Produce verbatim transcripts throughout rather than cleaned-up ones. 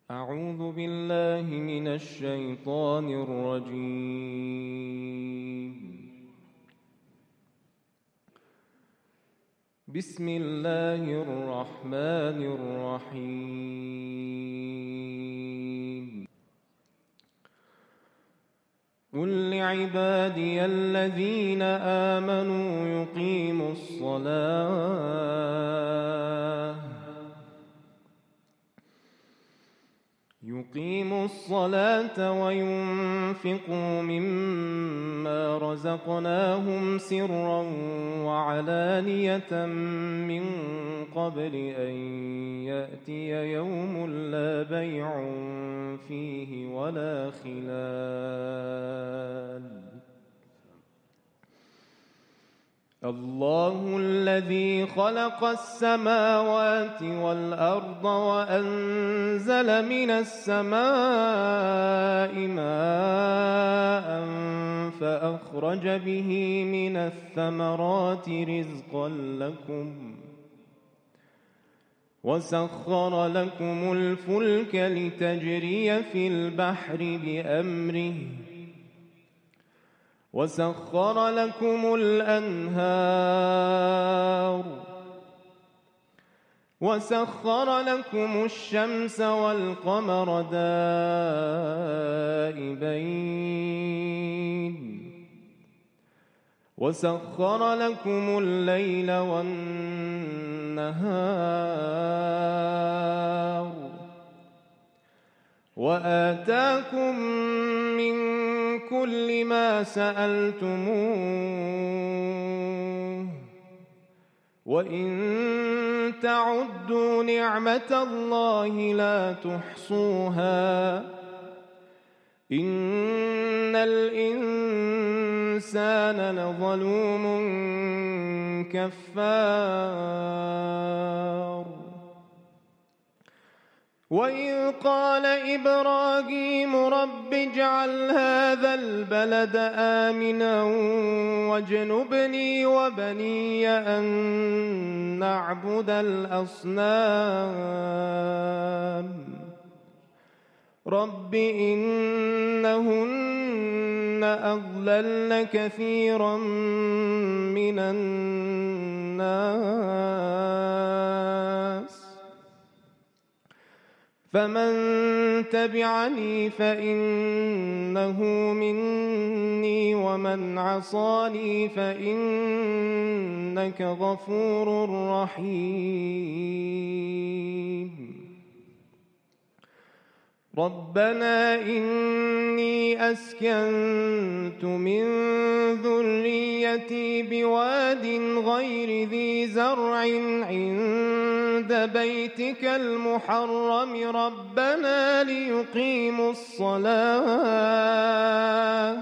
أعوذ بالله من الشيطان الرجيم. بسم الله الرحمن الرحيم. قل لعبادي الذين آمنوا يقيموا الصلاة يقيموا الصلاة وينفقوا مما رزقناهم سرا وعلانية من قبل أن يأتي يوم لا بيع فيه ولا خلال. الله الذي خلق السماوات والأرض وأنزل من السماء ماء فأخرج به من الثمرات رزقا لكم وسخر لكم الفلك لتجري في البحر بأمره وسخر لكم الأنهار وسخر لكم الشمس والقمر دائبين وسخر لكم الليل والنهار وآتاكم من كل ما سألتموه وإن تعدوا نعمة الله لا تحصوها إن الإنسان لظلوم كفار. وإذ قال إبراهيم رب اجعل هذا البلد آمنا واجنبني وبني أن نعبد الأصنام رب إنهن أضللن كثيرا من الناس فمن تبعني فإنه مني ومن عصاني فإنك غفور رحيم. ربنا إني أسكنت من ذريتي بواد غير ذي زرع عند بيتك المحرم ربنا ليقيموا الصلاة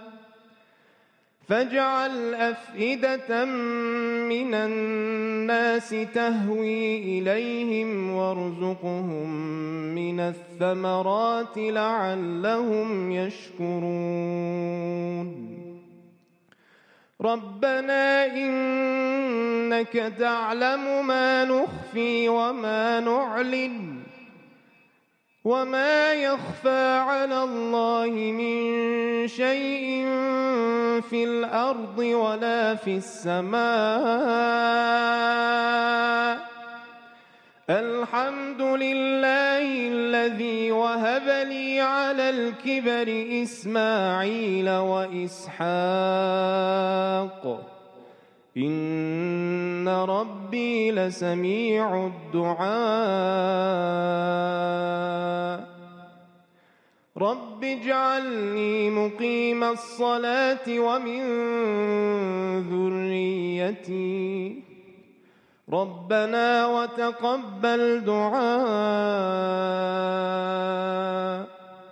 فاجعل أفئدة من الناس تهوي إليهم وارزقهم من الثمرات لعلهم يشكرون. ربنا إنك تعلم ما نخفي وما نعلن وما يخفى على الله من شيء في الأرض ولا في السماء الحمد لله الذي وهب لي على الكبر إسماعيل وإسحاق إن ربي لسميع الدعاء. رب اجعلني مقيم الصلاة ومن ذريتي ربنا وتقبل دعاء.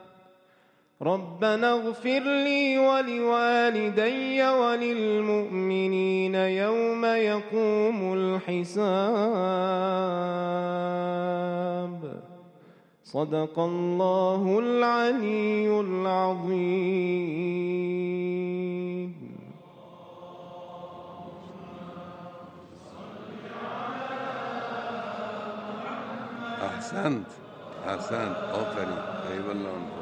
ربنا اغفر لي ولوالدي وللمؤمنين يوم يقوم الحساب. صدق الله العلي العظيم. أحسنت احسنت آفرین. ای والله.